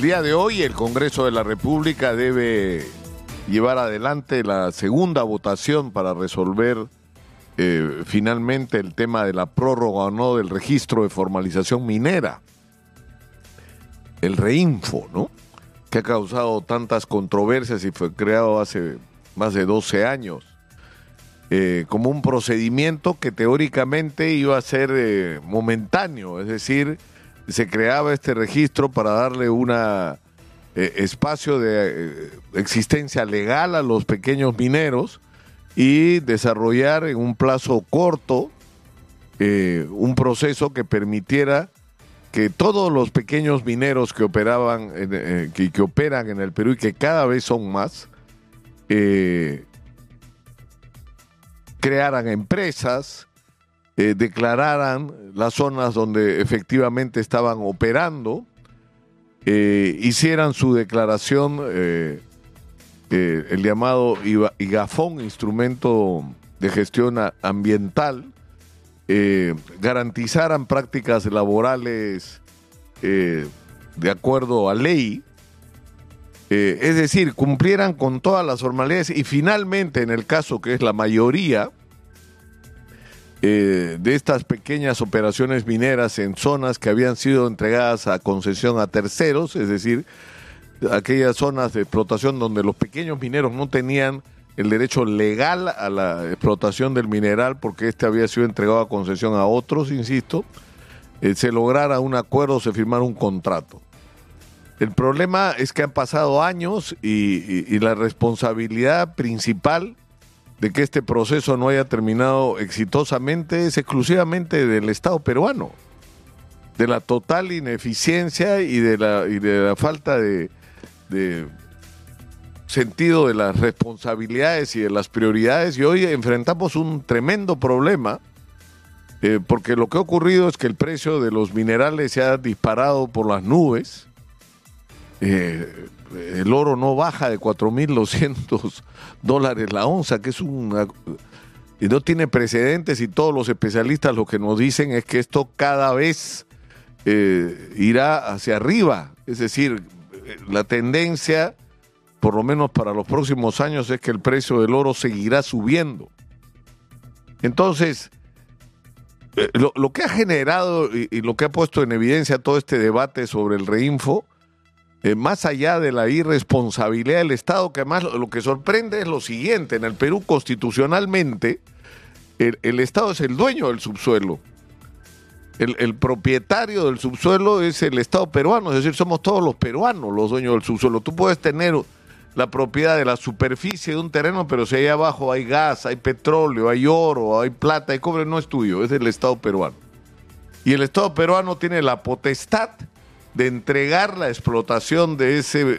día de hoy el Congreso de la República debe llevar adelante la segunda votación para resolver finalmente el tema de la prórroga o no del registro de formalización minera, el REINFO, ¿no? Que ha causado tantas controversias y fue creado hace más de 12 años como un procedimiento que teóricamente iba a ser momentáneo, es decir, se creaba este registro para darle una espacio de existencia legal a los pequeños mineros y desarrollar en un plazo corto un proceso que permitiera que todos los pequeños mineros que operaban que operan en el Perú y que cada vez son más crearan empresas, declararan las zonas donde efectivamente estaban operando, hicieran su declaración, el llamado IGAFON, Instrumento de Gestión Ambiental, garantizaran prácticas laborales de acuerdo a ley, es decir, cumplieran con todas las formalidades y finalmente, en el caso que es la mayoría de estas pequeñas operaciones mineras en zonas que habían sido entregadas a concesión a terceros, es decir, aquellas zonas de explotación donde los pequeños mineros no tenían el derecho legal a la explotación del mineral porque este había sido entregado a concesión a otros, insisto, se lograra un acuerdo, se firmara un contrato. El problema es que han pasado años y la responsabilidad principal de que este proceso no haya terminado exitosamente es exclusivamente del Estado peruano, de la total ineficiencia y de la falta de sentido de las responsabilidades y de las prioridades, y hoy enfrentamos un tremendo problema porque lo que ha ocurrido es que el precio de los minerales se ha disparado por las nubes. El oro no baja de $4,200 la onza, que es y no tiene precedentes, y todos los especialistas lo que nos dicen es que esto cada vez irá hacia arriba, es decir, la tendencia, por lo menos para los próximos años, es que el precio del oro seguirá subiendo. Entonces, lo que ha generado y lo que ha puesto en evidencia todo este debate sobre el REINFO, más allá de la irresponsabilidad del Estado, que además lo que sorprende es lo siguiente: en el Perú constitucionalmente el Estado es el dueño del subsuelo, el propietario del subsuelo es el Estado peruano, es decir, somos todos los peruanos los dueños del subsuelo. Tú puedes tener la propiedad de la superficie de un terreno, pero si ahí abajo hay gas, hay petróleo, hay oro, hay plata, hay cobre, no es tuyo, es del Estado peruano. Y el Estado peruano tiene la potestad de entregar la explotación de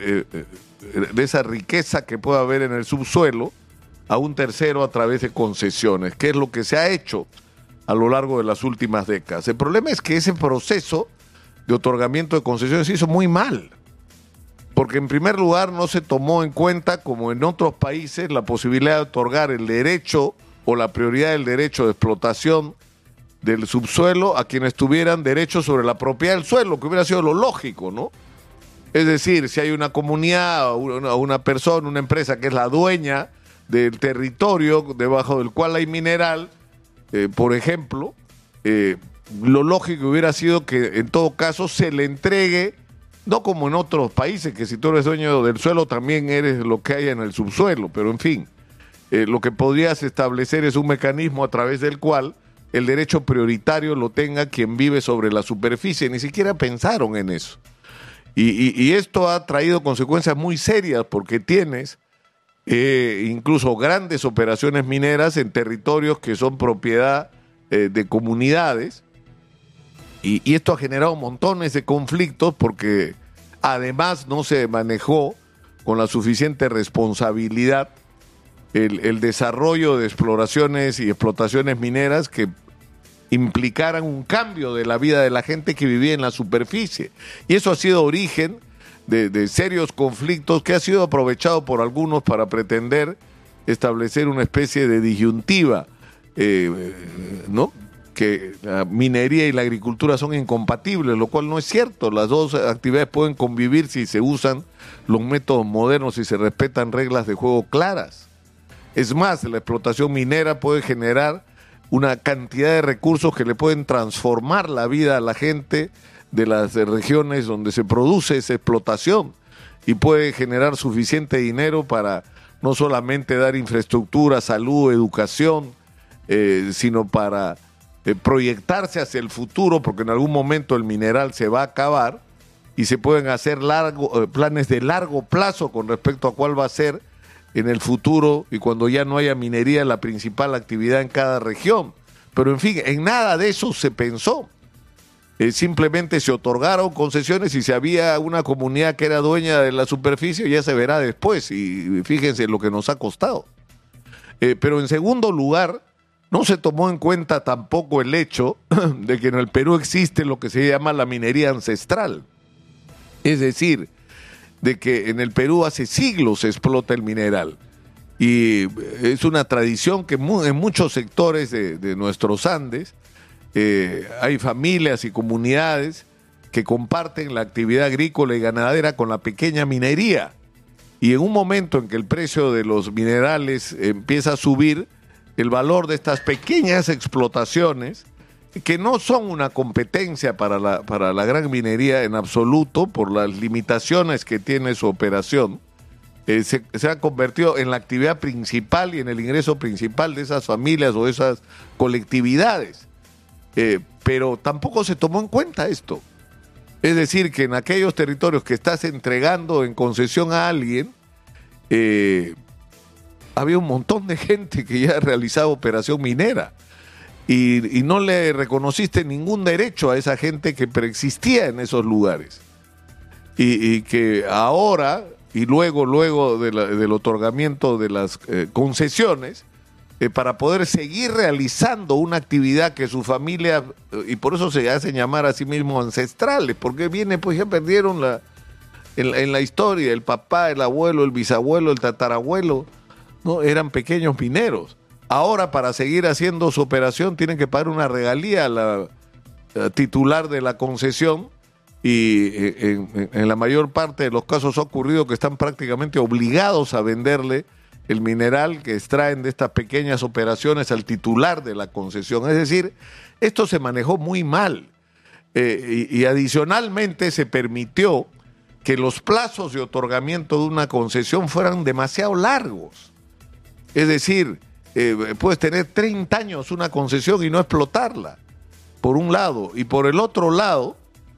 esa riqueza que pueda haber en el subsuelo a un tercero a través de concesiones, que es lo que se ha hecho a lo largo de las últimas décadas. El problema es que ese proceso de otorgamiento de concesiones se hizo muy mal, porque en primer lugar no se tomó en cuenta, como en otros países, la posibilidad de otorgar el derecho o la prioridad del derecho de explotación del subsuelo a quienes tuvieran derecho sobre la propiedad del suelo, que hubiera sido lo lógico, ¿no? Es decir, si hay una comunidad, una persona, una empresa que es la dueña del territorio debajo del cual hay mineral, por ejemplo, lo lógico hubiera sido que en todo caso se le entregue, no como en otros países, que si tú eres dueño del suelo también eres lo que hay en el subsuelo, pero en fin, lo que podrías establecer es un mecanismo a través del cual el derecho prioritario lo tenga quien vive sobre la superficie. Ni siquiera pensaron en eso. Y esto ha traído consecuencias muy serias, porque tienes incluso grandes operaciones mineras en territorios que son propiedad de comunidades, y esto ha generado montones de conflictos porque además no se manejó con la suficiente responsabilidad el desarrollo de exploraciones y explotaciones mineras que implicaran un cambio de la vida de la gente que vivía en la superficie. Y eso ha sido origen de serios conflictos que ha sido aprovechado por algunos para pretender establecer una especie de disyuntiva, ¿no? que la minería y la agricultura son incompatibles, lo cual no es cierto. Las dos actividades pueden convivir si se usan los métodos modernos y se respetan reglas de juego claras. Es más, la explotación minera puede generar una cantidad de recursos que le pueden transformar la vida a la gente de las regiones donde se produce esa explotación, y puede generar suficiente dinero para no solamente dar infraestructura, salud, educación, sino para proyectarse hacia el futuro, porque en algún momento el mineral se va a acabar y se pueden hacer planes de largo plazo con respecto a cuál va a ser en el futuro y cuando ya no haya minería la principal actividad en cada región. Pero en fin, en nada de eso se pensó. Simplemente se otorgaron concesiones y si había una comunidad que era dueña de la superficie ya se verá después, y fíjense lo que nos ha costado. Pero en segundo lugar, no se tomó en cuenta tampoco el hecho de que en el Perú existe lo que se llama la minería ancestral. Es decir, de que en el Perú hace siglos se explota el mineral. Y es una tradición que en muchos sectores de nuestros Andes hay familias y comunidades que comparten la actividad agrícola y ganadera con la pequeña minería. Y en un momento en que el precio de los minerales empieza a subir, el valor de estas pequeñas explotaciones, que no son una competencia para la gran minería en absoluto, por las limitaciones que tiene su operación, se ha convertido en la actividad principal y en el ingreso principal de esas familias o de esas colectividades. Pero tampoco se tomó en cuenta esto. Es decir, que en aquellos territorios que estás entregando en concesión a alguien, había un montón de gente que ya realizaba operación minera. Y no le reconociste ningún derecho a esa gente que preexistía en esos lugares. Y que ahora, y luego del otorgamiento de las concesiones, para poder seguir realizando una actividad que su familia, y por eso se hacen llamar a sí mismos ancestrales, porque viene, pues ya perdieron en la historia, el papá, el abuelo, el bisabuelo, el tatarabuelo, ¿no? Eran pequeños mineros. Ahora, para seguir haciendo su operación, tienen que pagar una regalía a la titular de la concesión, y en la mayor parte de los casos ha ocurrido que están prácticamente obligados a venderle el mineral que extraen de estas pequeñas operaciones al titular de la concesión. Es decir, esto se manejó muy mal, y adicionalmente se permitió que los plazos de otorgamiento de una concesión fueran demasiado largos. Es decir, puedes tener 30 años una concesión y no explotarla, por un lado, y por el otro lado,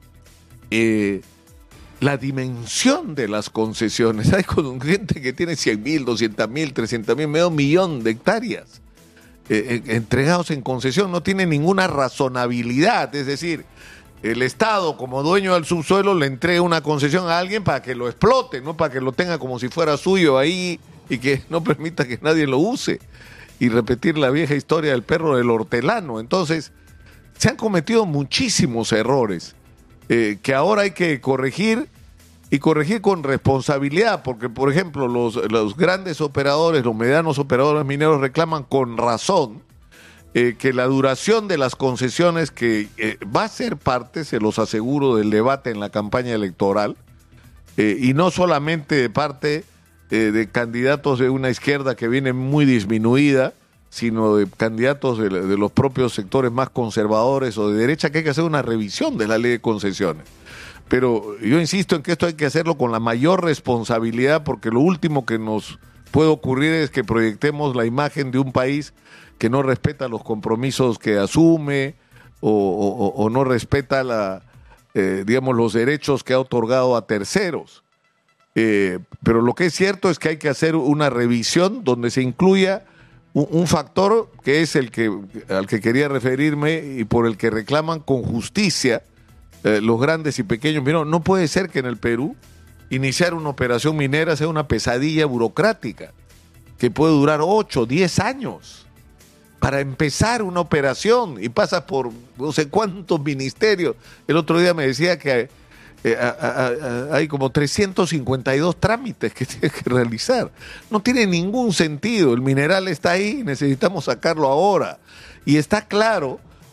la dimensión de las concesiones. Hay gente que tiene 100,000, 200,000, 300,000, medio millón de hectáreas entregados en concesión. No tiene ninguna razonabilidad. Es decir, el Estado, como dueño del subsuelo, le entrega una concesión a alguien para que lo explote, no para que lo tenga como si fuera suyo ahí y que no permita que nadie lo use. Y repetir la vieja historia del perro del hortelano. Entonces, se han cometido muchísimos errores que ahora hay que corregir, y corregir con responsabilidad, porque, por ejemplo, los grandes operadores, los medianos operadores mineros reclaman con razón que la duración de las concesiones, que va a ser parte, se los aseguro, del debate en la campaña electoral, y no solamente de parte de candidatos de una izquierda que viene muy disminuida, sino de candidatos de los propios sectores más conservadores o de derecha, que hay que hacer una revisión de la ley de concesiones. Pero yo insisto en que esto hay que hacerlo con la mayor responsabilidad, porque lo último que nos puede ocurrir es que proyectemos la imagen de un país que no respeta los compromisos que asume o no respeta los derechos que ha otorgado a terceros. Pero lo que es cierto es que hay que hacer una revisión donde se incluya un factor que es al que quería referirme y por el que reclaman con justicia los grandes y pequeños mineros. No puede ser que en el Perú iniciar una operación minera sea una pesadilla burocrática que puede durar 8, 10 años para empezar una operación, y pasas por no sé cuántos ministerios. El otro día me decía que hay como 352 trámites que tienes que realizar. No tiene ningún sentido. El mineral está ahí, necesitamos sacarlo ahora. Y está claro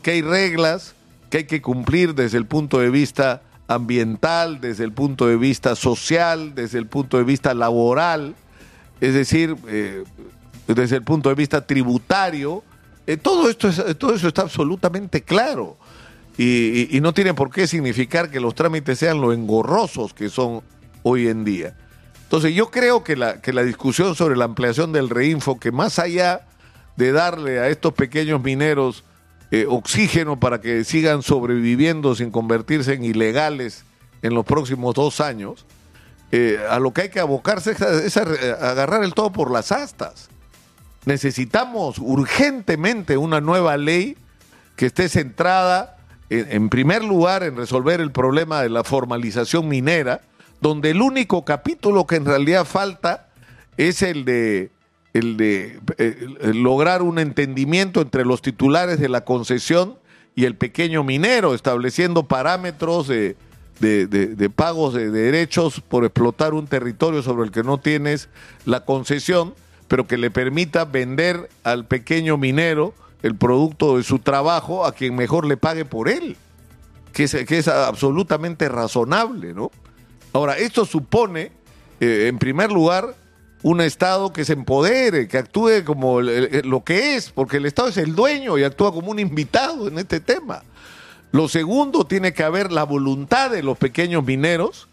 que hay reglas que hay que cumplir desde el punto de vista ambiental, desde el punto de vista social, desde el punto de vista laboral, es decir, desde el punto de vista tributario. Todo eso está absolutamente claro y no tiene por qué significar que los trámites sean lo engorrosos que son hoy en día. Entonces yo creo que la discusión sobre la ampliación del Reinfo, que más allá de darle a estos pequeños mineros oxígeno para que sigan sobreviviendo sin convertirse en ilegales en los próximos 2 años, a lo que hay que abocarse es a agarrar el todo por las astas. Necesitamos urgentemente una nueva ley que esté centrada en primer lugar en resolver el problema de la formalización minera, donde el único capítulo que en realidad falta es el de lograr un entendimiento entre los titulares de la concesión y el pequeño minero, estableciendo parámetros de pagos de derechos por explotar un territorio sobre el que no tienes la concesión, pero que le permita vender al pequeño minero el producto de su trabajo a quien mejor le pague por él, que es absolutamente razonable, ¿no? Ahora, esto supone, en primer lugar, un Estado que se empodere, que actúe como lo que es, porque el Estado es el dueño y actúa como un invitado en este tema. Lo segundo, tiene que haber la voluntad de los pequeños mineros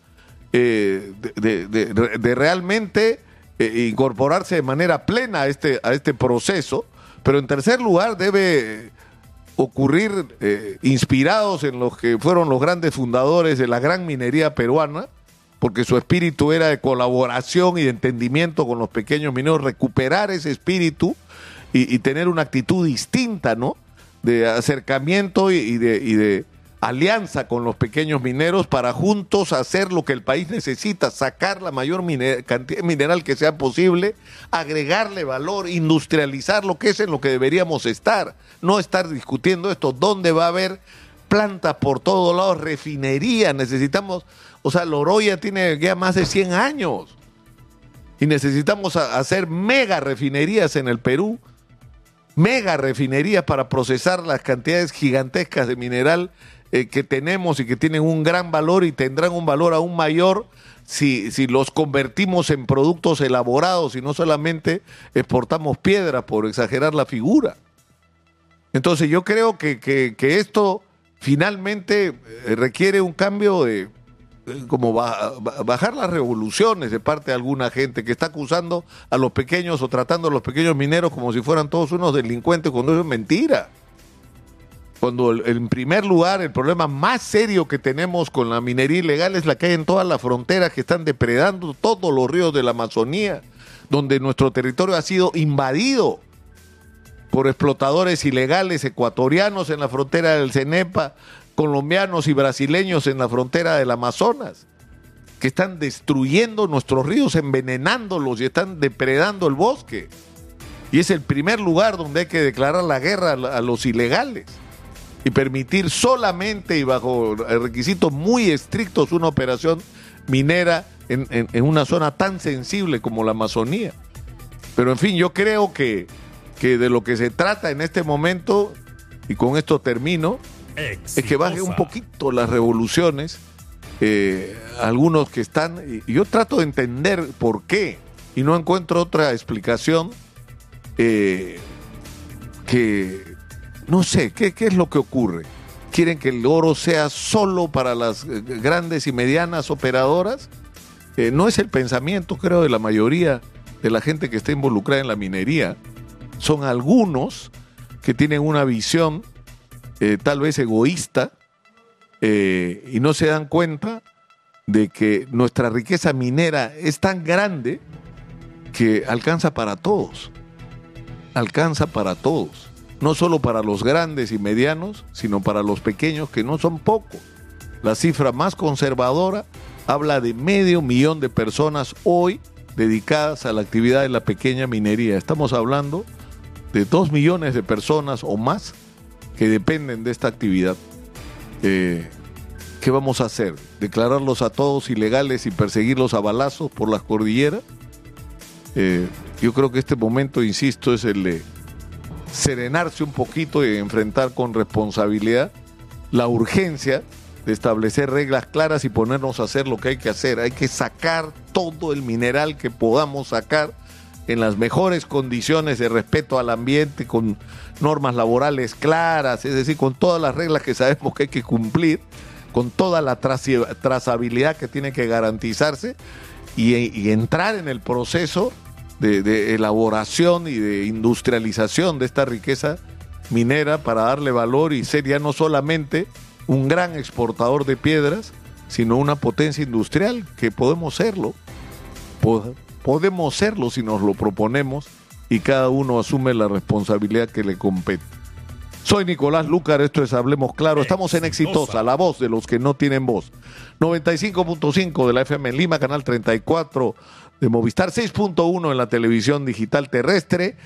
de realmente incorporarse de manera plena a este proceso, pero en tercer lugar debe ocurrir inspirados en los que fueron los grandes fundadores de la gran minería peruana, porque su espíritu era de colaboración y de entendimiento con los pequeños mineros, recuperar ese espíritu y tener una actitud distinta, ¿no? De acercamiento y de alianza con los pequeños mineros para juntos hacer lo que el país necesita, sacar la mayor cantidad de mineral que sea posible, agregarle valor, industrializar lo que es en lo que deberíamos estar, no estar discutiendo esto, dónde va a haber plantas por todos lados, refinería, necesitamos, o sea, Loroya tiene ya más de 100 años y necesitamos hacer mega refinerías en el Perú, mega refinerías para procesar las cantidades gigantescas de mineral que tenemos y que tienen un gran valor y tendrán un valor aún mayor si los convertimos en productos elaborados y no solamente exportamos piedra, por exagerar la figura. Entonces yo creo que esto finalmente requiere un cambio de como bajar las revoluciones de parte de alguna gente que está acusando a los pequeños o tratando a los pequeños mineros como si fueran todos unos delincuentes, cuando eso es mentira. Cuando en primer lugar el problema más serio que tenemos con la minería ilegal es la que hay en todas las fronteras que están depredando todos los ríos de la Amazonía, donde nuestro territorio ha sido invadido por explotadores ilegales ecuatorianos en la frontera del Cenepa, colombianos y brasileños en la frontera del Amazonas, que están destruyendo nuestros ríos, envenenándolos y están depredando el bosque. Y es el primer lugar donde hay que declarar la guerra a los ilegales y permitir solamente y bajo requisitos muy estrictos una operación minera en una zona tan sensible como la Amazonía. Pero en fin, yo creo que de lo que se trata en este momento, y con esto termino, es que baje un poquito las revoluciones, algunos que están, y yo trato de entender por qué, y no encuentro otra explicación, que no sé, ¿qué es lo que ocurre? ¿Quieren que el oro sea solo para las grandes y medianas operadoras? No es el pensamiento, creo, de la mayoría de la gente que está involucrada en la minería. Son algunos que tienen una visión tal vez egoísta y no se dan cuenta de que nuestra riqueza minera es tan grande que alcanza para todos. Alcanza para todos. No solo para los grandes y medianos, sino para los pequeños, que no son pocos. La cifra más conservadora habla de 500,000 de personas hoy dedicadas a la actividad de la pequeña minería. Estamos hablando de 2 millones de personas o más que dependen de esta actividad. ¿Qué vamos a hacer? ¿Declararlos a todos ilegales y perseguirlos a balazos por las cordilleras? Yo creo que este momento, insisto, es el serenarse un poquito y enfrentar con responsabilidad la urgencia de establecer reglas claras y ponernos a hacer lo que hay que hacer. Hay que sacar todo el mineral que podamos sacar en las mejores condiciones de respeto al ambiente, con normas laborales claras, es decir, con todas las reglas que sabemos que hay que cumplir, con toda la trazabilidad que tiene que garantizarse y entrar en el proceso de elaboración y de industrialización de esta riqueza minera para darle valor y ser ya no solamente un gran exportador de piedras, sino una potencia industrial, que podemos serlo. Podemos serlo si nos lo proponemos y cada uno asume la responsabilidad que le compete. Soy Nicolás Lúcar, esto es Hablemos Claro. Estamos en Exitosa, la voz de los que no tienen voz. 95.5 de la FM en Lima, canal 34 de Movistar, 6.1 en la televisión digital terrestre.